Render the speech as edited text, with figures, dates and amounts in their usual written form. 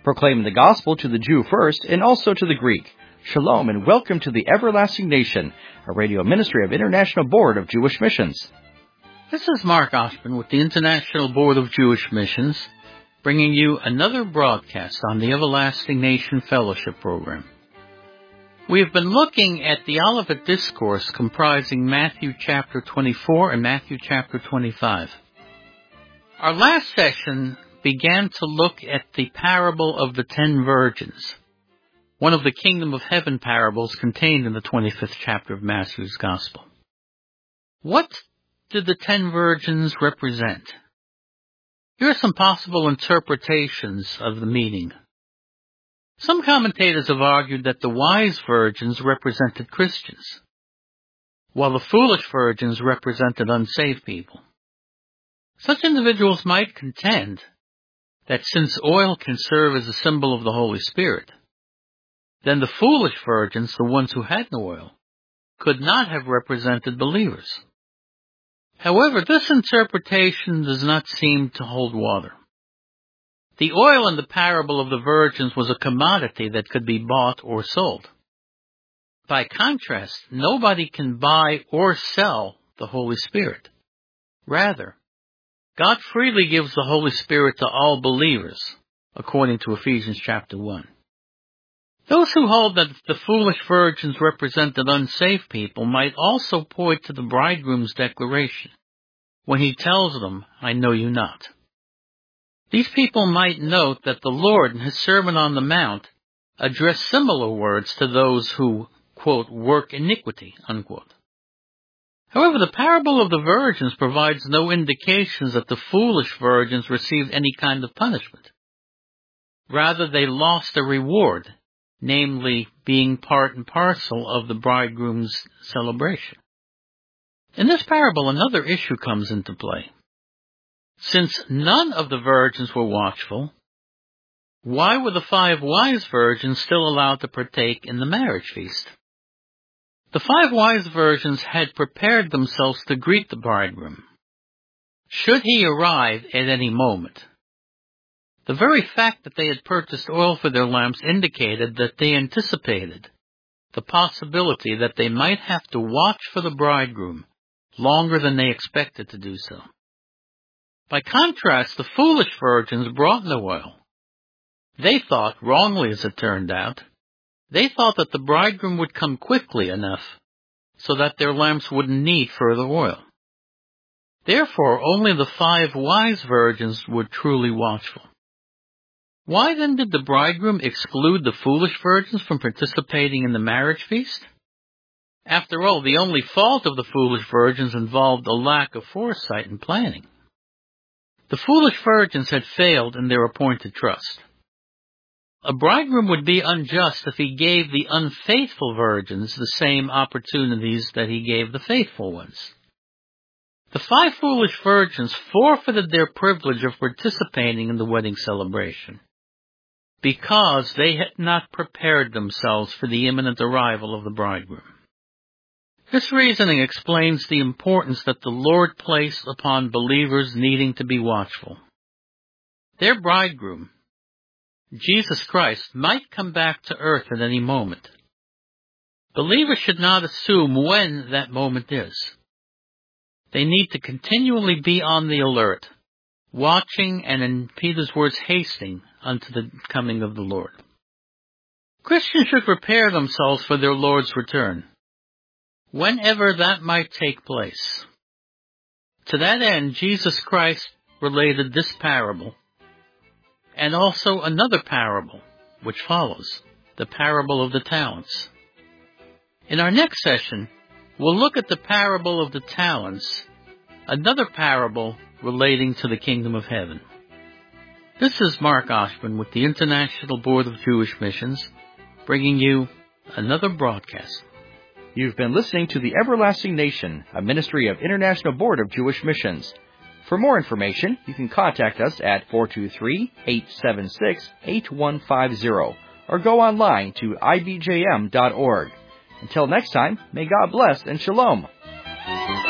proclaiming the gospel to the Jew first and also to the Greek. Shalom and welcome to the Everlasting Nation, a radio ministry of International Board of Jewish Missions. This is Mark Oshman with the International Board of Jewish Missions, bringing you another broadcast on the Everlasting Nation Fellowship Program. We have been looking at the Olivet Discourse comprising Matthew chapter 24 and Matthew chapter 25. Our last session began to look at the parable of the 10 virgins, one of the Kingdom of Heaven parables contained in the 25th chapter of Matthew's Gospel. What did the 10 virgins represent? Here are some possible interpretations of the meaning. Some commentators have argued that the wise virgins represented Christians, while the foolish virgins represented unsaved people. Such individuals might contend that since oil can serve as a symbol of the Holy Spirit, then the foolish virgins, the ones who had no oil, could not have represented believers. However, this interpretation does not seem to hold water. The oil in the parable of the virgins was a commodity that could be bought or sold. By contrast, nobody can buy or sell the Holy Spirit. Rather, God freely gives the Holy Spirit to all believers, according to Ephesians chapter 1. Those who hold that the foolish virgins represented unsaved people might also point to the bridegroom's declaration, when he tells them, "I know you not." These people might note that the Lord in his Sermon on the Mount addressed similar words to those who, quote, work iniquity, unquote. However, the parable of the virgins provides no indications that the foolish virgins received any kind of punishment. Rather, they lost a reward, namely being part and parcel of the bridegroom's celebration. In this parable, another issue comes into play. Since none of the virgins were watchful, why were the 5 wise virgins still allowed to partake in the marriage feast? The 5 wise virgins had prepared themselves to greet the bridegroom, should he arrive at any moment. The very fact that they had purchased oil for their lamps indicated that they anticipated the possibility that they might have to watch for the bridegroom longer than they expected to do so. By contrast, the foolish virgins brought no oil. They thought, wrongly as it turned out, they thought that the bridegroom would come quickly enough so that their lamps wouldn't need further oil. Therefore, only the 5 wise virgins were truly watchful. Why then did the bridegroom exclude the foolish virgins from participating in the marriage feast? After all, the only fault of the foolish virgins involved a lack of foresight and planning. The foolish virgins had failed in their appointed trust. A bridegroom would be unjust if he gave the unfaithful virgins the same opportunities that he gave the faithful ones. The 5 foolish virgins forfeited their privilege of participating in the wedding celebration because they had not prepared themselves for the imminent arrival of the bridegroom. This reasoning explains the importance that the Lord placed upon believers needing to be watchful. Their bridegroom, Jesus Christ, might come back to earth at any moment. Believers should not assume when that moment is. They need to continually be on the alert, watching and, in Peter's words, hasting unto the coming of the Lord. Christians should prepare themselves for their Lord's return, whenever that might take place. To that end, Jesus Christ related this parable, and also another parable, which follows, the parable of the talents. In our next session, we'll look at the parable of the talents, another parable relating to the Kingdom of Heaven. This is Mark Oshman with the International Board of Jewish Missions, bringing you another broadcast. You've been listening to the Everlasting Nation, a ministry of International Board of Jewish Missions. For more information, you can contact us at 423-876-8150 or go online to ibjm.org. Until next time, may God bless and shalom.